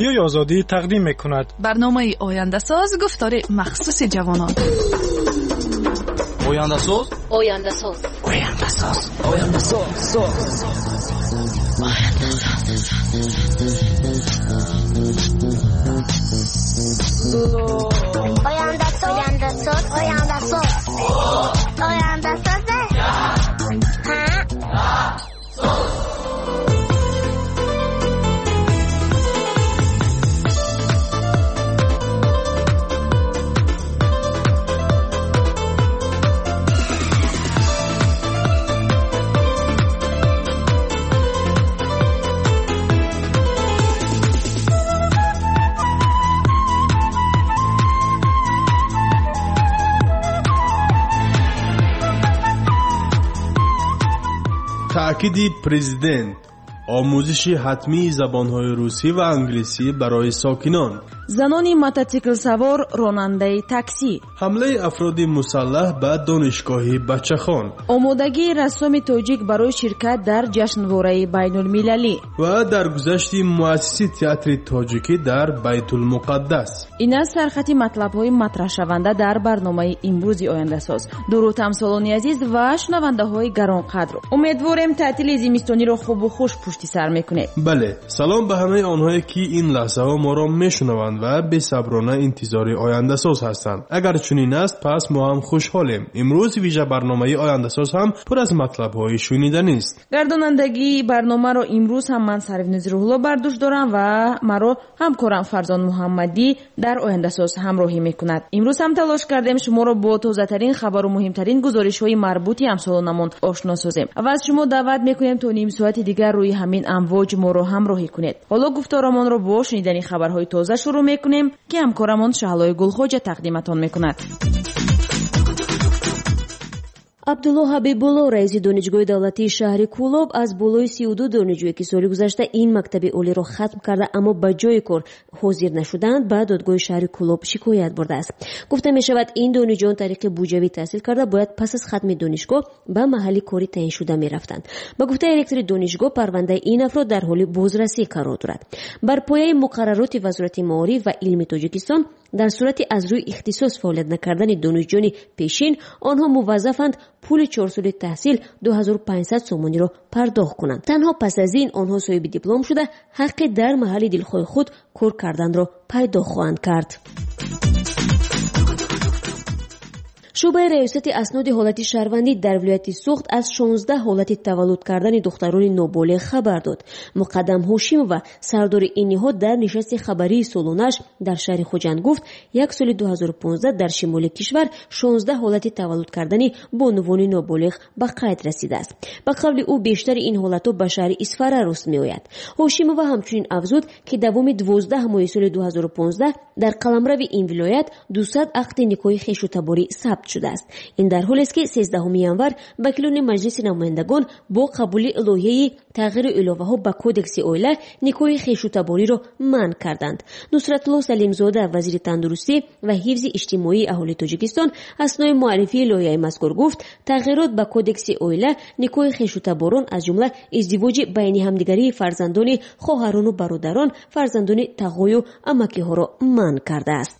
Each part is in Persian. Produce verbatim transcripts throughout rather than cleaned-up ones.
رادیوی آزادی تقدیم می‌کند. برنامه آینده ساز گفتار مخصوص جوانان. آینده ساز آینده ساز آینده ساز آینده ساز آینده ساز آینده ساز آینده ساز آینده ساز تأکید پرزیدنت آموزش حتمی زبان‌های روسی و انگلیسی برای ساکنان. زنان موتورسیکل سوار راننده تاکسی. حمله افراد مسلح به دانشگاه بچه‌خان. آمادگی رسام تاجیک برای شرکت در جشنواره بین‌المللی. و درگذشت مؤسس تئاتر تاجیکی در بیت المقدس. این است سرخط مطلب‌های مطرح شونده در برنامه امروز آینده ساز. درود همسالان عزیز و شنونده‌های گرانقدر. امیدواریم تعطیل زمستانی را خوب و خوش پشت سر می‌کنید. بله، سلام به همه آنهایی که این لحظه ها ما را میشنوند و به صبرانه انتظار آینده ساز هستند. اگر چنین است پس ما هم خوشحالیم. امروز ویژه برنامه آینده ساز هم پر از مطلب های شنیدنی است. گردانندگی برنامه را امروز هم من سروینز روح‌الله بر دوش دارم و مرا همکارم فرزان محمدی در آینده ساز همراهی میکند. امروز هم تلاش کردیم شما را با تازه ترین خبر و مهمترین گزارش های مربوط همسالانمان آشنا سازیم و از شما دعوت میکنیم تا نیم ساعت دیگر روی همین امواج ما را همراهی کنید. حالا گفتارمان را با شنیدن خبرهای تازه شروع میکنیم که همکارمان شهلای گلخوجه تقدیمتان میکند. عبدالله حبیبالله رئیس دانشگاه دولتی شهر کولاب از بالای سی و دو دانشجویی که سال گذشته این مکتب عالی را ختم کرده اما به جای کار حاضر نشدند به دادگاه شهر کولاب شکایت برده است. گفته می شود این دانشجویان طریق بودجوی تحصیل کرده باید پس از ختم دانشگاه به محل کاری تعیین شده می رفتند. با گفته رئیس دانشگاه پرونده این افراد در حال بازرسی قرار دارد. بر پایه مقررات وزارت معارف و علم تاجیکستان در صورت از روی اختصاص فعالیت نکردن دانشجویان پیشین آنها موظفند پول چهار سال تحصیل دو هزار و پانصد سومانی را پرداخت کنند. تنها پس از این آنها صاحب دیپلم شده حق در محل دلخواه خود کار کردن را پیدا خواهند کرد. شعبه ریاست اسناد حالت شهروندی در ولایت سوخت از شانزده حالت تولد کردن دختران نابالغ خبر داد. مقدم هاشم و سردار این نهاد در نشست خبری سالانش در شهر خوجند گفت یک سال دو هزار و پانزده در شمال کشور شانزده حالت تولد کردن بانوان نابالغ به قید رسیده است. به قول او بیشتر این حالت‌ها به شهر اصفهان راست می‌آید. هاشم و همچنین افزود که دوام دوازده ماه سال دو هزار و پانزده در قلمرو این ولایت دویست عقد نکاح خویش و تباری ثبت شده است. این در حالی است که سیزدهم ینور وکیلان مجلس نمایندگان با قبول لایحه تغییر علاوه‌ها به کودکس عائله نکاح خویش و تباری را منع کردند. نصرت الله سلیمزاده وزیر تندرستی و حفظ اجتماعی اهالی تاجیکستان اثنای معرفی لایحه مذکور گفت تغییرات به کودکس عائله نکاح خویش و تباران از جمله ازدواج بین همدیگری فرزندان خواهران و برادران فرزندان تقای و عمکی‌ها را منع کرده است.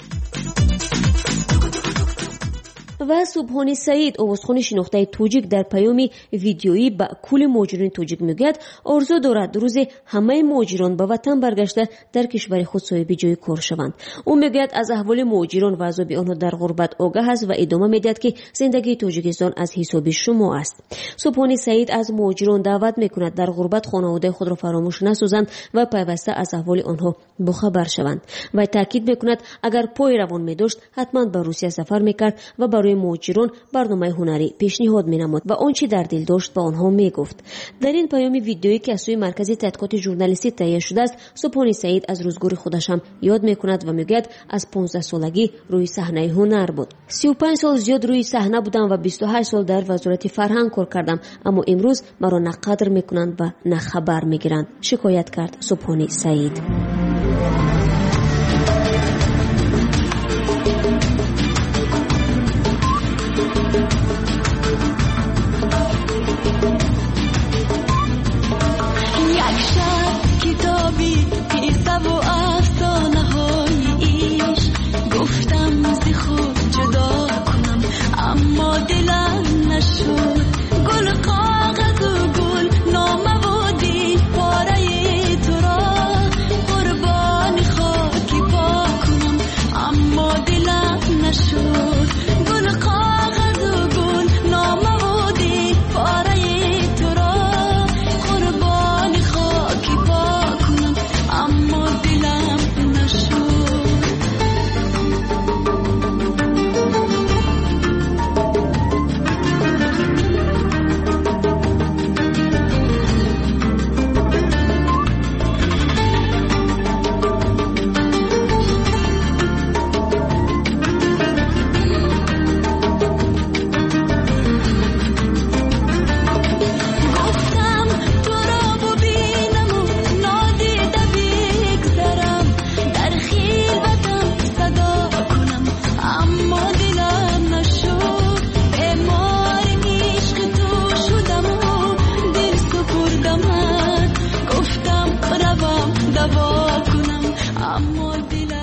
و سبحانی سعید آوازخوان شناخته تاجیک در پیامی ویدیویی به کل مهاجران تاجیک میگوید آرزو دارد روز همه مهاجران به وطن برگشته در کشور خود صاحب جای کار شوند. او میگوید از احوال مهاجران و عذاب آنها در غربت آگاه است و ادامه میدهد که زندگی تاجیکستان از حساب شما است. سبحانی سعید از مهاجران دعوت میکند در غربت خانواده خود را فراموش نسازند و پیوسته از احوال آنها باخبر شوند و تاکید میکند اگر پای روان میداشت حتما به روسیه سفر میکرد و برای مهاجران برنامه هنری پیشنهاد می‌نمود و آنچه در دل داشت به آنها میگفت. در این پیام ویدیویی که از سوی مرکز تحقیقات ژورنالیستی تهیه شده است سبحانی سعید از روزگار خودش هم یاد میکند و میگوید از پانزده سالگی روی صحنه هنر بود. سی و پنج سال زیاد روی صحنه بودم و بیست و هشت سال در وزارت فرهنگ کار کردم اما امروز مرا نه قدر میکنند و نه خبر میگیرند شکایت کرد سبحانی سعید. یک شب کتابی پیسته و افت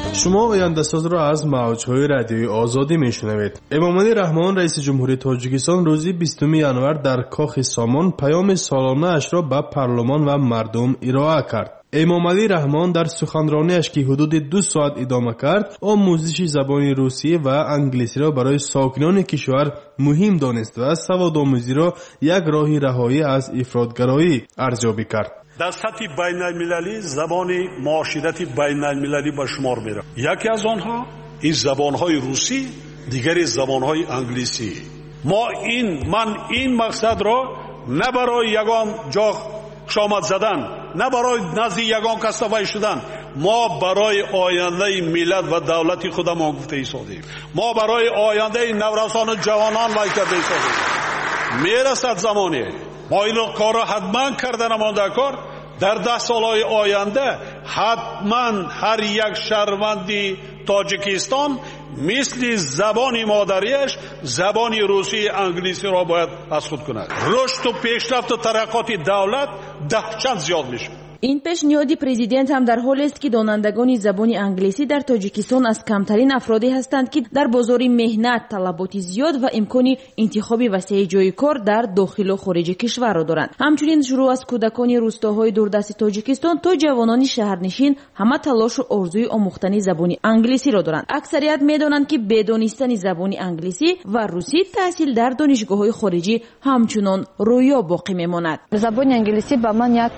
شما آینده ساز را از موج‌های رادیوی آزادی میشنوید. امامعلی رحمان رئیس جمهوری تاجیکستان روز بیستم ژانویه در کاخ سامان پیام سالانه اش را به پارلمان و مردم ارائه کرد. امامعلی رحمان در سخنرانیش که حدود دو ساعت ادامه کرد، آموزش زبان روسیه و انگلیسی را برای ساکنان کشور مهم دانست و سوادآموزی را یک راه رهایی از افراطگرایی ارزیابی کرد. در سطح بین المللی زبان معاشرت بین المللی به شمار میره. یکی از آنها این زبانهای روسی، دیگری زبانهای انگلیسی. ما این من این مقصد را نه برای یگان جا شامت زدن، نه برای نزد یگان کس وای شدن، ما برای آینده ملت و دولت خودمان گفته ایستادیم. ما برای آینده نورسان جوانان وای کرده ایستادیم. میرسد زمانی ما این کار را حتما کرده نمانده کار در ده سالهای آینده حتما هر یک شهروندی تاجیکستان مثل زبان مادریش زبان روسی انگلیسی را باید از خود کند. رشد و پیشرفت و ترقات دولت ده چند زیاد میشه. این پیشنهاد پرزیدنت هم در حالی است که دانندگان زبان انگلیسی در تاجیکستان از کمترین افرادی هستند که در بازار مهنت طلبات زیاد و امکان انتخاب وسیع جای کار در داخل و خارج کشور را دارند. همچنین شروع از کودکان روستاهای دوردست تاجیکستان تا جوانان شهرنشین همه تلاش و آرزوی آموختن زبان انگلیسی را دارند. اکثریت میدانند که بدانستن زبان انگلیسی و روسی تحصیل در دانشگاه‌های خارجی همچنان رویا باقی میماند. زبان انگلیسی با من یک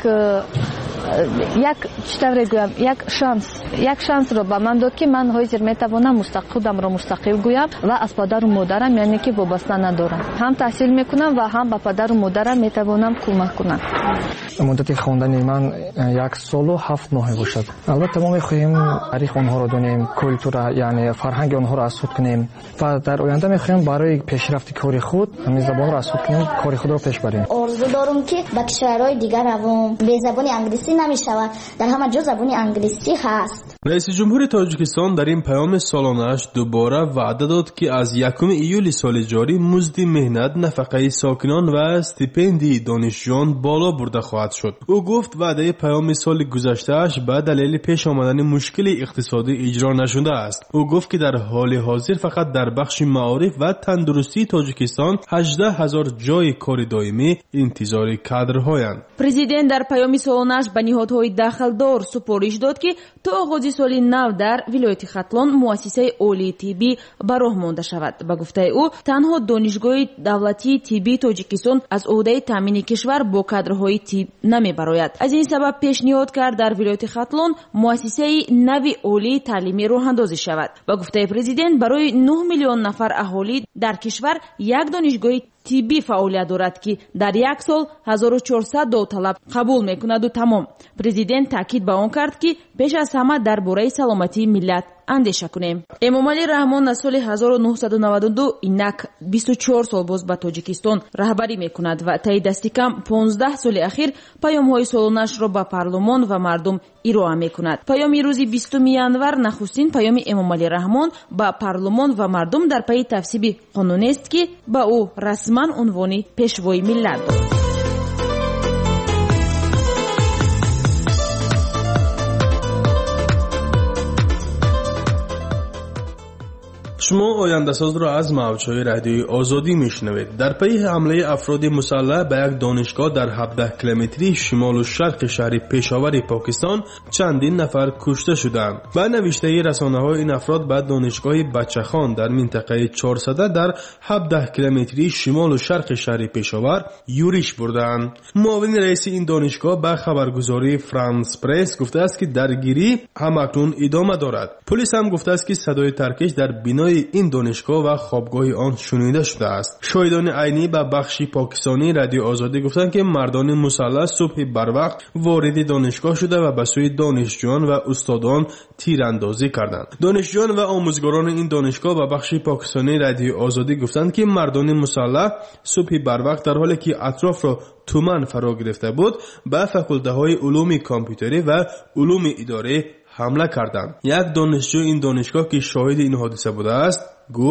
یک چطور گویم یک شانس یک شانس رو به من داد که من حاضر میتوانم مستقل خودم رو مستقل گویم و از پدر و مادرم یعنی که وابسته ندارم، هم تحصیل میکنم و هم به پدر و مادرم میتوانم کمک کنم. مدت خواندن من یک سال و هفت ماه باشد. البته ما میخواهیم تاریخ آنها رو دونیم، کلتور یعنی فرهنگ آنها رو اسود کنیم و در آینده میخواهیم برای پیشرفت کار خود همین زبان رو اسود کنیم، کار خود رو پیش بریم. آرزو دارم که به کشورهای دیگر روم به زبان انگلیسی نمیشود، در همه جا زبان انگلیسی هست. رئیس جمهور تاجیکستان در این پیام سالانه‌اش دوباره وعده داد که از یکم ایول سال جاری مزد مهنت، نفقه ساکنان و استیپندی دانشجویان بالا برده خواهد شد. او گفت وعده پیام سال گذشته‌اش به دلیل پیش آمدن مشکل اقتصادی اجرا نشده است. او گفت که در حال حاضر فقط در بخش معارف و تندرستی تاجیکستان هجده هزار جای کار دائمی انتظار کادرهایند. پرزیدنت در پیام سالانه‌اش به نهادهای دخلدار سپارش داد که تا آغاز سال نو در ولایت ختلان مؤسسه عالی طبی به راه مانده شود. به گفته او تنها دانشگاه دولتی طبی تاجیکستان از عهده تامین کشور با کادرهای طب نمیبراید. از این سبب پیشنهاد کرد در ولایت ختلان مؤسسه نوی عالی تعلیمی راه اندازی شود. به گفته پرزیدنت برای نه میلیون نفر اهالی در کشور یک دانشگاه طبی فعالیت دارد که در یک سال هزار و چهارصد داوطلب قبول میکند و تمام. پرزیدنت تاکید به آن کرد که پیش از همه درباره سلامتی ملت اندیشه کنیم. امامعلی رحمان از سال هزار و نهصد و نود و دو اینک بیست و چهار سال باز به تاجیکستان رهبری میکند و طی دست کم پانزده سال اخیر پیام‌های سالانه‌اش را به پارلمان و مردم ارائه میکند. پیام روز بیستم ژانویه نخستین پیام امامعلی رحمان به پارلمان و مردم در پی تصویب قانونی است که به او رسما عنوان پیشوای ملت داد. شما آینده ساز را از موج‌های رادیوی آزادی میشنوید. در پی حمله افراد مسلح به یک دانشگاه در هفده کیلومتری شمال و شرق شهر پشاور پاکستان چندین نفر کشته شدند. با نوشته رسانه‌های این افراد به دانشگاه بچه‌خان در منطقه چهارصد در هفده کیلومتری شمال و شرق شهر پشاور یورش بردند. معاون رئیس این دانشگاه به خبرگزاری فرانس پرس گفته است که درگیری همکنون ادامه دارد. پلیس هم گفته است که صدای ترکش در بینای این دانشگاه و خوابگاه آن شنیده شده است. شاهدان عینی به بخش پاکستانی رادیو آزادی گفتند که مردان مسلح صبح بروقت وارد دانشگاه شده و به سوی دانشجویان و استادان تیراندازی کردند. دانشجویان و آموزگاران این دانشگاه به بخش پاکستانی رادیو آزادی گفتند که مردان مسلح صبح بروقت در حالی که اطراف را تومن فرا گرفته بود به فاکولته علوم کامپیوتری و علوم اداره حمله کردند. یک دانشجو این دانشگاه که شاهد این حادثه بوده است گفت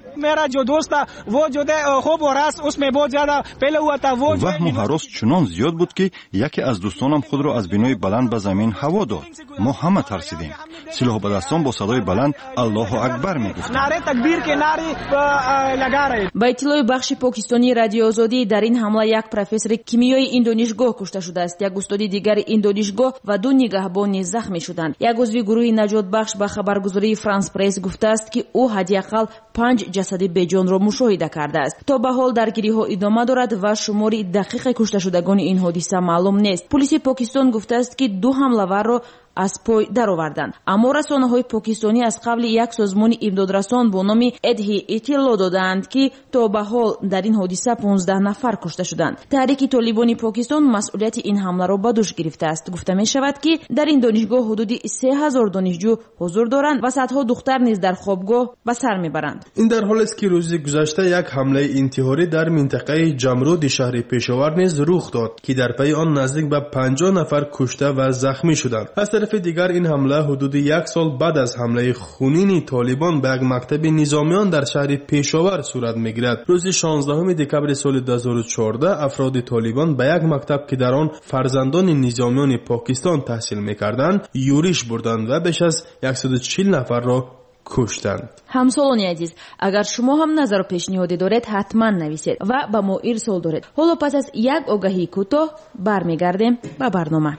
मेरा जो दोस्त था वो जो थे खूब और रास उसमें बहुत ज्यादा पहले हुआ था वो ваҳму ҳарос чунон зиёд буд ки яке аз дӯстонам худро аз бинои баланд ба замин ҳаво дод. мо ҳама тарсидем. силоҳбадастон бо садои баланд аллоҳу акбар мегуфтанд. नारे तकबीर के नारे लगा रहे. ба иттилои бахши покистонии радиои озодӣ дар ин ҳамла як профессори кимиёи ин донишгоҳ кушта шудааст, як устоди дигари ин донишгоҳ ва ду нигаҳбон низ захмӣ шуданд. як узви гурӯҳи наҷотбахш ба хабаргузории франс пресс гуфтааст ки ӯ ҳадиақал панҷ ҷасади беҷонро мушоҳида кардааст. то ба ҳол даргириҳо идома дорад ва шумори дақиқи кушташудагони ин ҳодиса маълум нест. пулиси покистон гуфтааст ки ду ҳамлаварро аз пой дароварданд. аммо расонаҳои покистонӣ аз қабли як созмони имдодрасон бо номи эдҳи иттилоъ доданд ки то ба ҳол дар ин ҳодиса понздаҳ нафар кушта шуданд. таҳрики толибони покистон масъулияти ин ҳамларо ба дӯш гирифтааст. гуфта мешавад ки дар ин донишгоҳ ҳудуди се ҳазор донишҷӯ ҳузур доранд ва садҳо духтар низ дар хобгоҳ ба сар мебаранд. ин дар ҳоле аст ки рӯзи гузашта як ҳамлаи интиҳорӣ дар минтақаи ҷамруди шаҳри пешовар низ рух дод ки дар пайи он наздик ба панҷоҳ нафар кушта ва захмӣ шуданд. аз тарафи дигар ин ҳамла ҳудуди як сол баъд аз ҳамлаи хунини толибон ба як мактаби низомиён дар шаҳри пешовар сурат мегирад. рӯзи шонздаҳуми декабри соли ду ҳазору чордаҳ афроди толибон ба як мактаб ки дар он фарзандони низомиёни покистон таҳсил мекарданд юриш бурданд ва беш аз яксаду чил нафарро куштанд. ҳамсолони азиз, агар шумо ҳам назару пешниҳодӣ доред ҳатман нависед ва ба мо ирсол доред. ҳоло пас аз як огаҳии кӯтоҳ бармегардем ба барнома.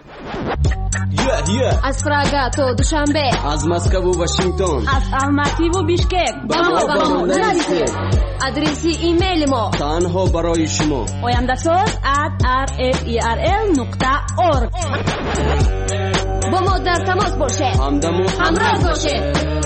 аз Прага то Душанбе, аз Москву Вашингтон, аз Алмативу Бишкек ба мо ба мо нависед. адреси имейли мо танҳо барои шумо oyandasоз at r f e r l нуқта org. бо мо дар тамос бошед, ҳамдамо ҳамроҳ бошед.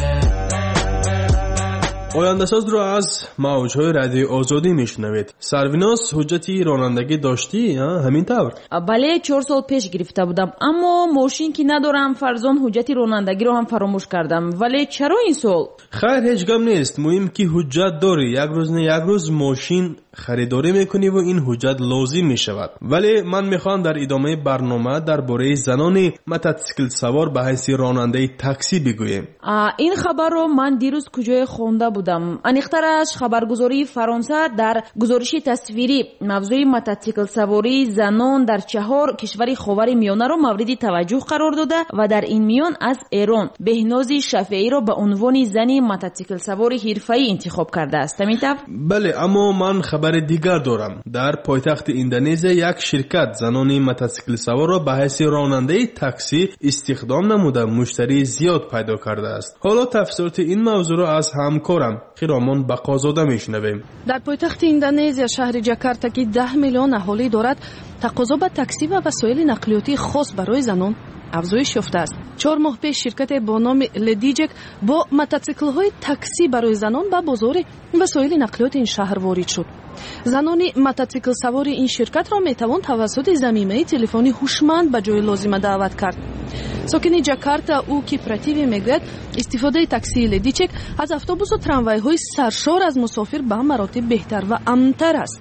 ояндасозро аз мавҷҳои радиои озодӣ мешунавед. сарвинос, ҳуҷҷати ронандагӣ доштӣ? ҳамин тавр? бале, чор сол пеш гирифта будам, аммо мошин ки надорам, фарзон ҳуҷҷати ронандагиро ҳам фаромӯш кардам. вале чаро ин сол? хайр, ҳеҷ гап нест. муҳим ки ҳуҷҷат дорӣ. як рӯз не як рӯз мошин خریداری میکنی و این حجت لازم میشود. ولی من میخوام در ادامه برنامه درباره زنان موتورسیکل سوار به حیث راننده تاکسی بگویم. این خبر رو من دیروز کجای خوانده بودم. انیخترش خبرگزاری فرانسه در گزارش تصویری موضوع موتورسیکل سواری زنان در چهار کشور خاورمیانه رو مورد توجه قرار داده و در این میان از ایران بهناز شفیعی رو به عنوان زنی موتورسیکل سوار حرفه‌ای انتخاب کرده است. میتونم؟ بله، اما من خبر دیگر دارم. در پایتخت اندونزی یک شرکت زنان موتورسیکل سوار را به حیث راننده تاکسی استخدام نموده مشتری زیاد پیدا کرده است. حالا تفسیرات این موضوع را از همکارم خیرامان بقازاده میشنویم. در پایتخت اندونزی شهر جاکارتا که ده میلیون اهالی دارد، تقاضا به تاکسی و وسایل نقلیاتی خاص برای زنان افزایش یافته است. چهار ماه پیش شرکت با نام لدیجک با موتورسیکل‌های تاکسی برای زنان به بازار وسایل نقلیات این شهر وارد شد. زنان موتورسیکل سوار این شرکت را میتوان توسط ضمیمه تلفنی هوشمند به جای لازم دعوت کرد. ساکن جاکارتا او کیپراتیوی میگوید استفاده تاکسی لدیجک از اتوبوس و تراموای‌های سرشار از مسافر به مراتب بهتر و امن‌تر است.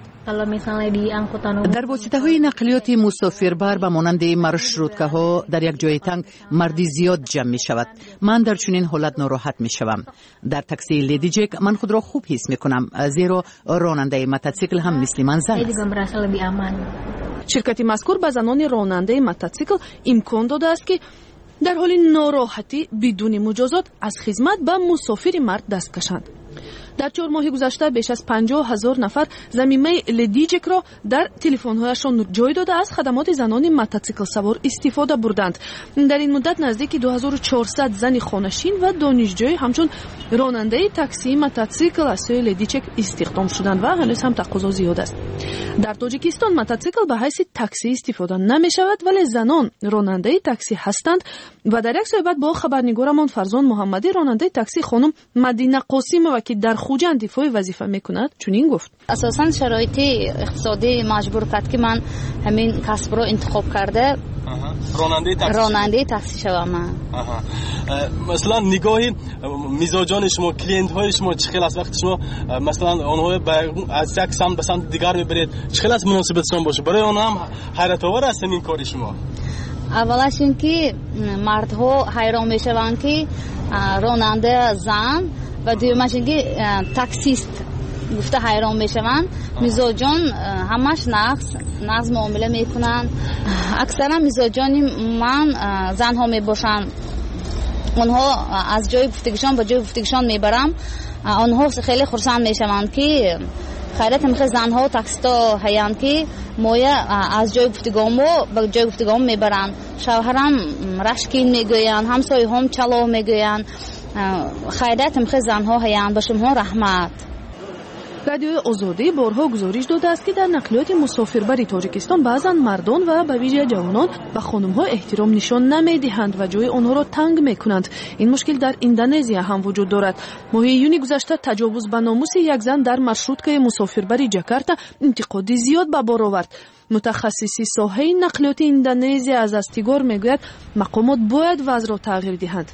در واسطه‌های نقلیات مسافربر به مانند مارشروتکاها در یک جای تنگ مردی زیاد جمع می شود. من در چنین حالت ناراحت می شوم. در تاکسی لدیجک من خود را خوب حس می کنم، زیرا راننده موتورسیکل هم مثل من زن است. شرکت مذکور به زنان راننده موتورسیکل امکان داده است که در حال ناراحتی بدون مجازات از خدمت به مسافر مرد دست کشند. در چهار ماه گذشته بیش از پنجاه هزار نفر ضمیمه لدیجک را در تلفن‌هایشان جای داده از خدمات زنان موتورسیکل سوار استفاده بردند. در این مدت نزدیک دو هزار و چهارصد زن خانه‌نشین و دانشجوی همچون راننده تاکسی موتورسیکل از سوی لدیجک استخدام شدند و هنوز هم تقاضا زیاد است. در تاجیکستان موتورسیکل به حیث تاکسی استفاده نمی شود، ولی زنان راننده تاکسی هستند و در یک صحبت با خبرنگارمان فرزان محمدی راننده تاکسی خانم مدینه قاسمова که در خوجند دفاع وظیفه میکند چنین گفت: اساساً شرایط اقتصادی مجبور کرد که من همین کسب رو انتخاب کرده راننده تاکسی راننده تاکسی شوم. من مثلا نگاه میزاجان شما، کلینت های شما چه است؟ وقتی شما مثلا اونها از یک سمت به سمت دیگر میبرید چه است مناسبتشون باشه؟ برای اونها هم حیرت آور است این کار شما. اولش اینکه مردها حیران میشوند که راننده زن و دومش اینکه تاکسیست گفته حیران میشوند میزاجان همش نقص نقص معامله میکنن. اکثرا میزاجانی من زنها میباشن، اونها از جای گفتگیشان به جای گفتگیشان میبرم، آنها خیلی خرسند میشوند که خیرت میخواد زنها و تاکسیستا هیان که مویا از جای گفتگامو به جای گفتگام میبرن. شوهرم رشکین میگویند، همسایه هم چلو میگویند. خیرت میخواد زنها هیان به شما رحمت. رادیوی آزادی بارها گزارش داده است که در نقلیات مسافربری تاجیکستان بعضن مردان و به ویژه جوانان به خانم‌ها احترام نشان نمی‌دهند و جای آنها را تنگ می‌کنند. این مشکل در اندونزیا هم وجود دارد. ماه یونی گذشته تجاوز به ناموس یک زن در مارشروتکای مسافربری جاکارتا انتقادی زیاد به بار آورد. متخصصی ساحه نقلیات اندونزیا از استیگار میگوید مقامات باید وضع را تغییر دهند.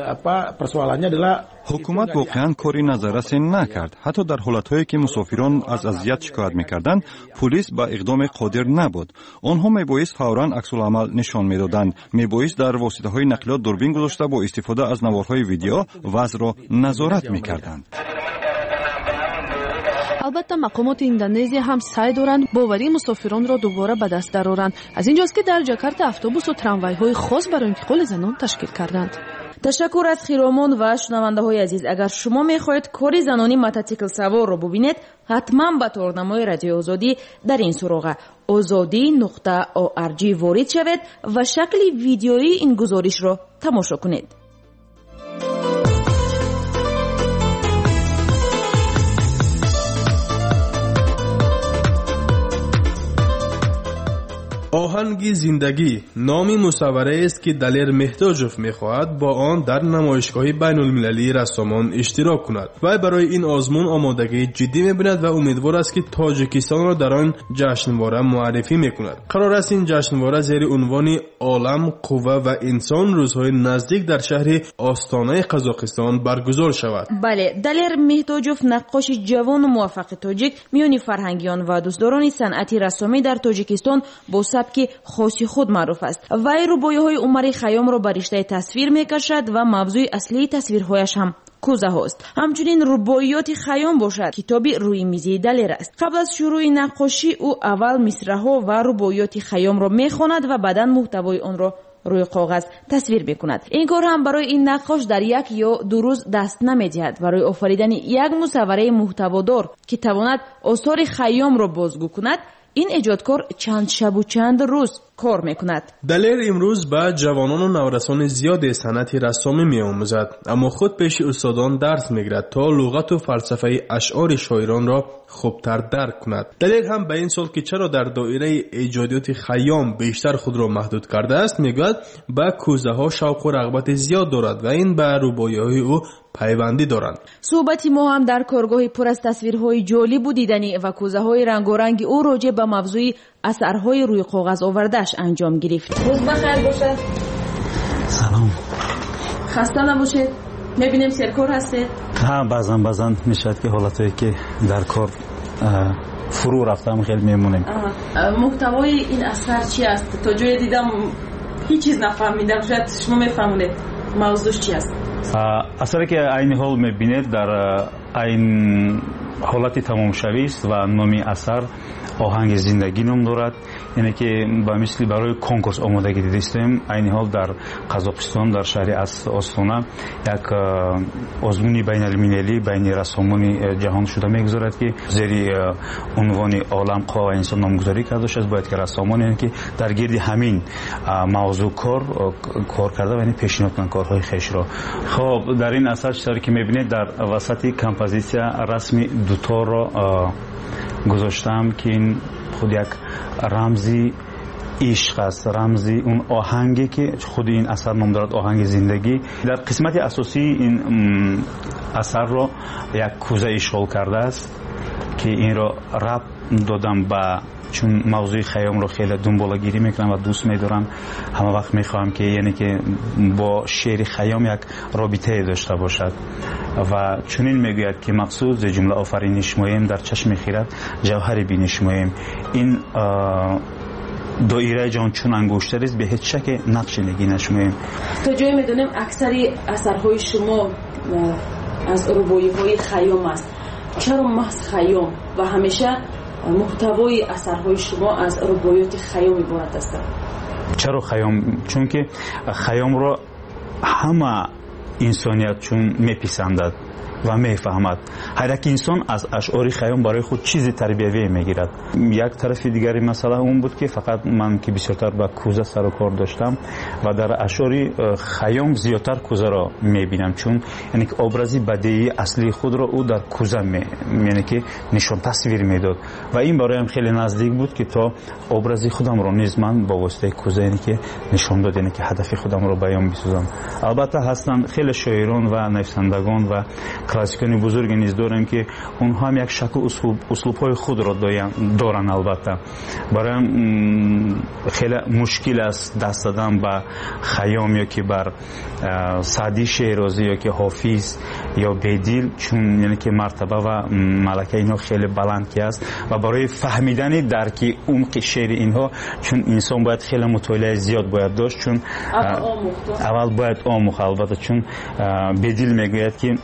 حکومت واقعا کاری نظررسی نکرد. حتی در حالتهایی که مسافران از اذیت شکایت میکردند، پلیس با اقدام قادر نبود. آنها میبایست فوراً عکس‌العمل نشان میدادند. میبایست در واسطه‌های نقلیات دوربین گذاشته با استفاده از نوارهای ویدیو وضع را نظارت میکردند. البته مقامات اندونزیا هم سعی دارند باوری مسافران را دوباره به دست درآورند. از اینجاست که در جاکارتا اتوبوس و تراموای‌های خاص برای انتقال زنان تشکیل کردند. تشکر از خیرامان و شنونده های عزیز. اگر شما میخواهید کاری زنانی موتورسیکل سوار رو ببینید، حتما به تورنمای رادیو آزادی در این سراغ آزادی نقطه او ار جی وارد شوید و شکل ویدیویی این گزارش را تماشا کنید. آهنگ زندگی نامی مصوره است که دلیر مهتاجوف می‌خواهد با آن در نمایشگاه بین‌المللی رسامان اشتراک کند و برای این آزمون آمادگی جدی می‌بیند و امیدوار است که تاجیکستان را در آن جشنواره معرفی می‌کند. قرار است این جشنواره زیر عنوان عالم، قوه و انسان روزهای نزدیک در شهر آستانه قزاقستان برگزار شود. بله، دلیر مهتاجوف نقاش جوان و موفق تاجیک میان فرهنگیان و دوستداران صنعت رسامی در تاجیکستان با که خاصی خود معروف است. وی روبایه‌های عمر خیام را بر رشته تصویر می‌کشد و موضوع اصلی تصویرهایش هم کوزه هاست. همچنین رباعیات خیام باشد کتابی روی میزی دلیر است. قبل از شروع نقاشی او اول مصرع‌ها و رباعیات خیام را می‌خواند و بعداً محتوای آن را روی کاغذ تصویر می‌کند. این کار هم برای این نقاش در یک یا دو روز دست نمی‌دهد. برای آفریدن یک مصوره محتوادار که تواند آثار خیام را بازگو کند، این ایجادکار چند شب و چند روز کار میکند. دلیر امروز با جوانان و نورسان زیاد صنعت رسامی میآموزد، اما خود پیش استادان درس میگیرد تا لغت و فلسفه اشعار شاعران را خوبتر درک کند. دلیر هم به این سوال که چرا در دایره ایجادیات خیام بیشتر خود را محدود کرده است میگوید با کوزه ها شوق و رغبت زیاد دارد و این به روبایه‌های او پیوندی دارند. صحبتی ما هم در کارگاهی پر از تصویرهای جالب و دیدنی و کوزه‌های رنگارنگ او راجع به موضوع اثرهای روی کاغذ آورده‌اش انجام گرفت. روز بخیر باشد. سلام. خسته نباشید. می‌بینیم سرکار هستید. ها بعضن بعضن میشد که حالتی که در کار فرو رفتم خیلی میمونیم. محتوای این اثر چی است؟ تا جای دیدم هیچ چیز نفهمیدم. شاید شما میفهمونید موضوعش چی است. اثری که این حال میبینید در این حالت تمام شوی است و نامی اثر آهنگ زندگی نام دارد. یعنی که با مثل برای کنکورس آمادگی دیدیم. این حال در قزاقستان در شهر آستانه یک آزمون بین المللی بین رسامان جهان شده میگذارد که زیر عنوان عالم قوه انسان نامگذاری کرده شده. باید که رسامان یعنی که در گرد همین موضوع کار کار کرده و یعنی پیشنهاد کنند کارهای خویش را. خب در این اثر چیزی که میبینید در وسط کمپوزیسیا رسمی دوتا را گذاشتم که این خود یک رمزی عشق است، رمزی اون آهنگی که خود این اثر نام دارد آهنگ زندگی. در قسمت اساسی این اثر را یک کوزه اشغال کرده است که این را رب دادم با چون موضوع خیام رو خیلی دنبالگیری میکنم و دوست میدارم. همه وقت میخوام که یعنی که با شعر خیام یک رابطه داشته باشد و چنین میگوید که مقصود ز جمله آفرینش مایم در چشم خیرت جوهر بینش مایم. این دایره جان چون انگشتر است به هیچ شک نقش نگینش مایم. تا جایی میدونیم اکثری اثرهای شما از ربویی‌های خیام است. چرا محض خیام و همیشه محتوای اثرهای شما از ربویات خیام عبارت است؟ چرا خیام؟ چون که خیام را همه انسانیت چون میپسندد و میفهمد. هر یک انسان از اشعار خیام برای خود چیزی تربیوی میگیرد. یک طرف دیگری مسئله اون بود که فقط من که بسیارتر با کوزه سر و کار داشتم و در اشعار خیام زیادتر کوزه را میبینم، چون یعنی که ابرازی بدیعی اصلی خود را او در کوزه می یعنی که نشان تصویر میداد و این برایم خیلی نزدیک بود که تا ابرازی خودم را نیز من با واسطه کوزه یعنی که نشان داد، یعنی که هدف خودم را بیان بسازم. البته هستند خیلی شاعران و نویسندگان و کلاسیکان بزرگ نیز داریم که اونها هم یک شکل اسلوب اسلوب‌های خود را دارن. البته برای خیلی مشکل است دست دادن به خیام یا که بر سعدی شیرازی یا که حافظ یا بدیل، چون یعنی که مرتبه و ملکه اینها خیلی بلند است و برای فهمیدن درک عمق شعر اینها چون انسان باید خیلی مطالعه زیاد باید داشت، چون اول باید آموخت. البته چون بدیل میگوید که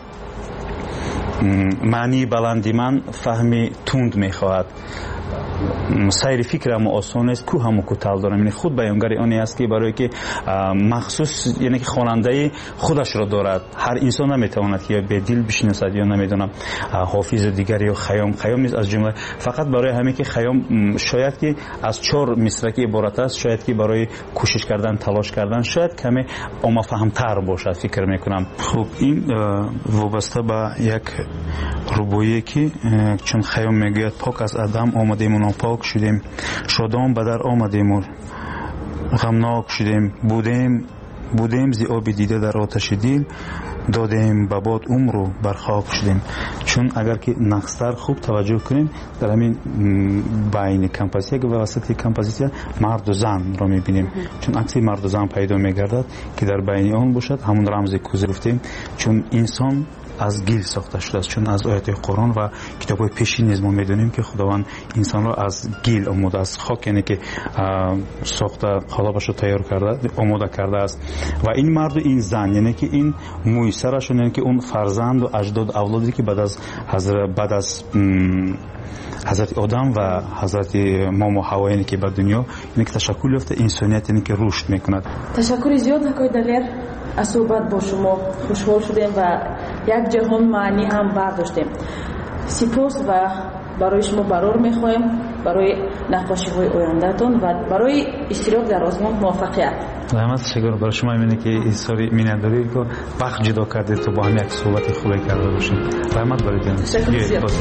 معنی بلندی من فهمی تند میخواهد. سیر فکرم آسان است، کو همو کوتاه دارم. یعنی خود بیانگر آنی است که برای که مخصوص یعنی که خواننده خودش را دارد. هر انسان نمیتواند که یا به دل بشناسد یا نمیدونم حافظ دیگری یا خیام خیام نیست از جمله فقط برای همین که خیام شاید که از چهار مصرعی عبارت است، شاید که برای کوشش کردن تلاش کردن شاید کمی اما فهمتر باشد فکر میکنم. خب این وابسته به یک ربویی که چون خیام میگوید پاک از آدم آمدیم و پاک شدیم، شادام به در آمدیم و غمناک شدیم، بودیم بودیم زی آب دیده در آتش دل، دادیم به باد عمر و بر خاک شدیم. چون اگر که نقصتر خوب توجه کنیم در همین بین کمپوزیسیا و وسط کمپوزیسیا مرد و زن را میبینیم، چون عکسی مرد و زن پیدا میگردد که در بین آن باشد. همون رمز کوزه گفتیم چون انسان از گل ساخته شده است، چون از آیات قرآن و کتاب‌های پیشین نیز ما می‌دونیم که خداوند انسان را از گل آموده، از خاک یعنی که ساخته قالبش را تیار کرده آموده کرده است. و این مرد و این زن یعنی که این موی سرشون یعنی که اون فرزند و اجداد اولادی که بعد از حضرت بعد از حضرت آدم و حضرت مام و حوا یعنی که به دنیا یعنی که تشکل یافته انسانیت یعنی که رشد می‌کند. تشکر زیاد نکنید دلیر. از صحبت با شما خوشحال شدیم و یک جهان معنی هم برداشتیم. سپاس و برای شما برار میخوایم برای نقاشی های آیندهتون و برای اشتراک در آزمون موفقیت. رحمت شکر برای شما اینه که این ساری میننداری که وقت جدا کردید تو با هم یک صحبت خوبی کرده باشیم. رحمت برای دین. تشکر زیاد.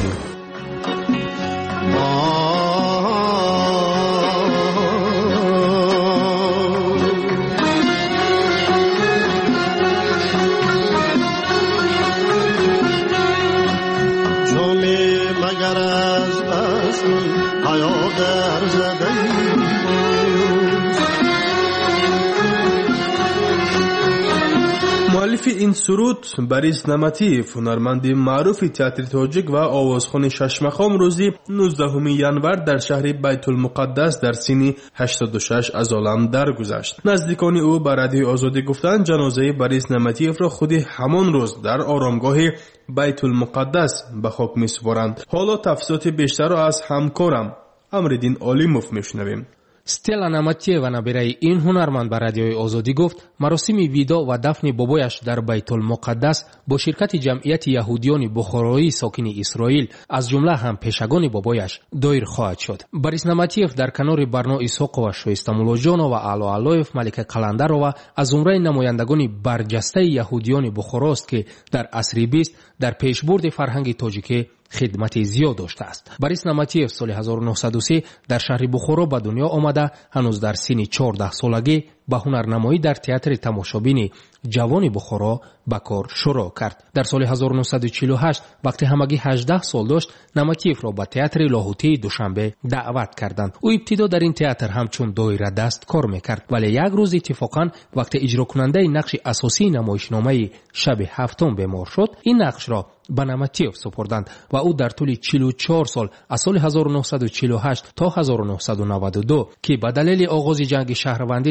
مؤلف این سرود بریس نمتی هنرمند معروف تئاتر تاجیک و آوازخوان ششمخام روزی نوزدهم ینور در شهر بیت المقدس در سن هشتاد و شش از عالم درگذشت. نزدیکان او به رادیو آزادی گفتند جنازه بریس نمتی را خود همان روز در آرامگاه بیت المقدس به خاک می‌سپارند. حالا تفصیلات بیشتر را از همکارم امردین علیموف میشنویم. استلا نمتیeva نبیره این هنرمند به رادیوی آزادی گفت مراسم ویدا و دفن بابایش در بیت المقدس با شرکت جمعیت یهودیان بخارایی ساکن اسرائیل از جمله هم پیشگان بابایش دایر خواهد شد. بریس نمتیев در کنار برنا ایساقова شایسته مولاجانова و علا علایف ملکه قلندرова از زمره نمایندگان برجسته یهودیان بخاراست که در عصر بیست در پیشبرد فرهنگ تاجیکی خدمت زیاد داشته است. بریس نمتیев سال هزار و نهصد و سه در شهر بخارا به دنیا آمده هنوز در سن چهارده سالگی به هنرنمایی در تئاتر تماشابین جوان بخارا به کار شروع کرد. در سال هزار و نهصد و چهل و هشت وقتی همگی هجده سال داشت نمتیев را به تئاتر لاهوتی دوشنبه دعوت کردند. او ابتدا در این تئاتر همچون دایره دست کار میکرد، ولی یک روز اتفاقا وقتی اجرا کننده نقش اساسی نمایشنامه شب هفتم بیمار شد این نقش را به نمتیев سپردند و او در طول چهل و چهار سال از سال هزار و نهصد و چهل و هشت تا هزار و نهصد و نود و دو که به دلیل آغاز جنگ شهروندی در تاجیکستان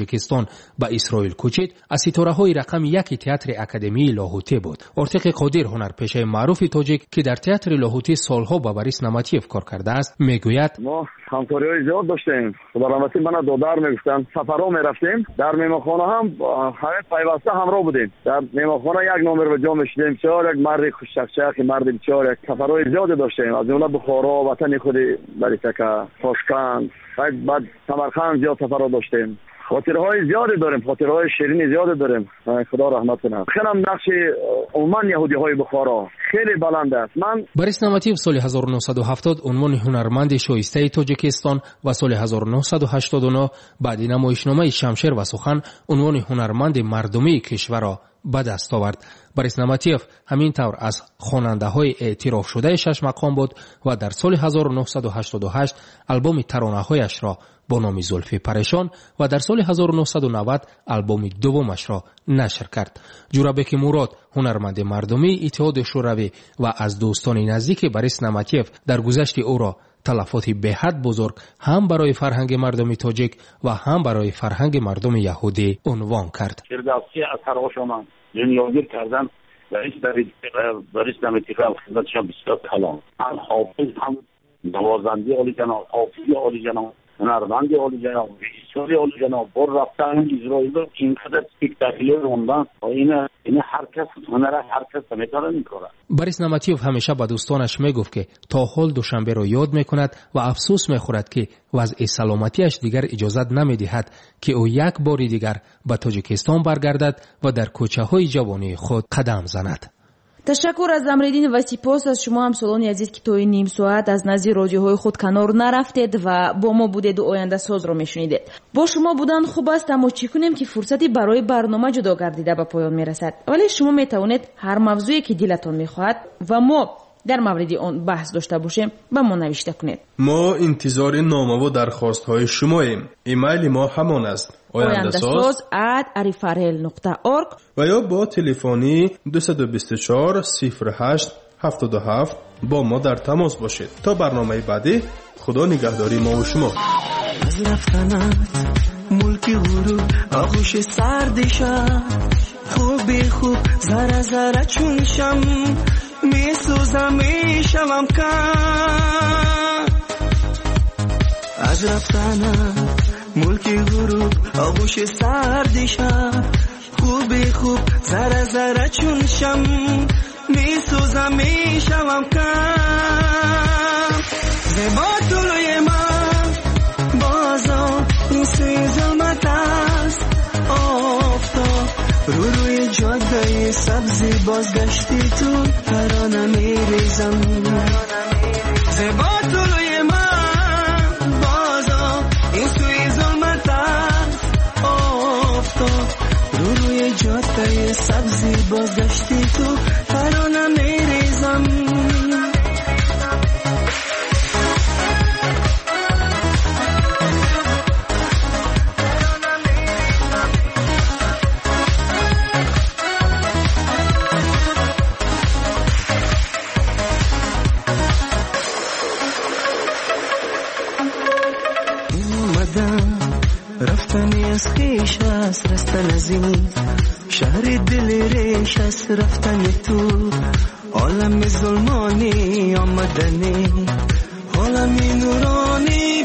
توجیکستان به اسرائیل کوچید، از ستاره‌های رقم یک تئاتر اکادمی لاهوتی بود. ارتق قادر هنرپیشه معروف تاجیک که در تئاتر لاهوتی سالها با بوریس نماتیف کار کرده است میگوید: ما همکاری‌های زیاد داشتیم. خدا رحمتی من دادر میگفتن سفرها میرفتیم، در میمخانه هم همه پیوسته همراه بودیم. در میمخانه یک نمر به جا میشدیم، چهار یک مرد خوششخص مرد بیچاره. سفرهای زیاد داشتیم، از جمله بخارا، وطن خود بریتکه، خوشکند، بعد سمرقند زیاد سفرها داشتیم. خاطرهای زیادی داریم، خاطرهای شیرین زیادی داریم. خدا رحمت کنه. خیلی نقش عموما یهودی‌های بخارا خیلی بلند است. من بوریس نماتیف سال هزار و نهصد و هفتاد عنوان هنرمند شایسته تاجیکستان و سال هزار و نهصد و هشتاد و نه بعد نمایشنامه شمشیر و سخن عنوان هنرمند مردمی کشور را به دست آورد. بوریس نماتیف همین طور از خواننده‌های اعتراف شده شش مقام بود و در سال هزار و نهصد و هشتاد و هشت آلبوم ترانه‌هایش را با نام زلفی پریشان و در سال هزار و نهصد و نود آلبوم دومش را نشر کرد. جورابک مراد هنرمند مردمی اتحاد شوروی و از دوستان نزدیک بوریس نماتیف در گذشت او را تلفاتی به حد بزرگ هم برای فرهنگ مردمی تاجیک و هم برای فرهنگ مردم یهودی عنوان کرد. فردوسی اثرهاشون دنیاگیر کردن و این بوریس نماتیف خدمتشان بسیار کلام. هم حافظ، هم نوازنده عالی جناب، حافظ عالی جناب، هنرمند عالی جناب، رژیسور عالی جناب، بر رفتن اسرائیل اینقدر اسپکتاکولر موندن و این این هر کس هنر هر کس نمیتونه میکنه. بوریس نماتیف همیشه به دوستانش میگفت که تا حال دوشنبه را یاد میکند و افسوس میخورد که وضع سلامتیش دیگر اجازت نمیدهد که او یک بار دیگر به تاجیکستان برگردد و در کوچه های جوانی خود قدم زند. تشکر از زمریدین و سپاس از شما همسالان عزیز که توی نیم ساعت از نزد رادیوهای خود کنار نرفتید و با ما بودید و آینده ساز رو میشنیدید. با شما بودن خوب است، اما چی کنیم که فرصتی برای برنامه جدا گردیده به پایان میرسد. ولی شما میتوانید هر موضوعی که دلتون میخواهد و ما در مورد آن بحث داشته باشیم به ما نوشته کنید. ما انتظار نامه و درخواست های شماییم. ایمیل ما همان است: oyandasaz at arifarel nokta org و یا با تلفنی دو دو چهار صفر هشت هفتاد و هفت با ما در تماس باشید. تا برنامه بعدی، خدا نگهداری ما و شما. از رفتنت ملکی غرور آغوش سردشم، خوبی خوب زره زره چون شم میسوزم میشم کم. از رفتنت ملکی غروب آغوش سردشم، خوبی خوب زره زره چون شم میسوزم میشم کم. زیبا طلوی من بازم این سوی ظلمت است، آفتاب رو روی جاده سبزی بازگشتی تو ترانه میریزم. زیبا طلوی من بازم این سوی ظلمت است، آفتاب رو روی جاده سبزی بازگشتی تو ترانه میریزم. رفتنی از خیش است، رستن از این شهر دل ریش است، رفتن تو عالم ظلمانی آمدنی، عالم نورانی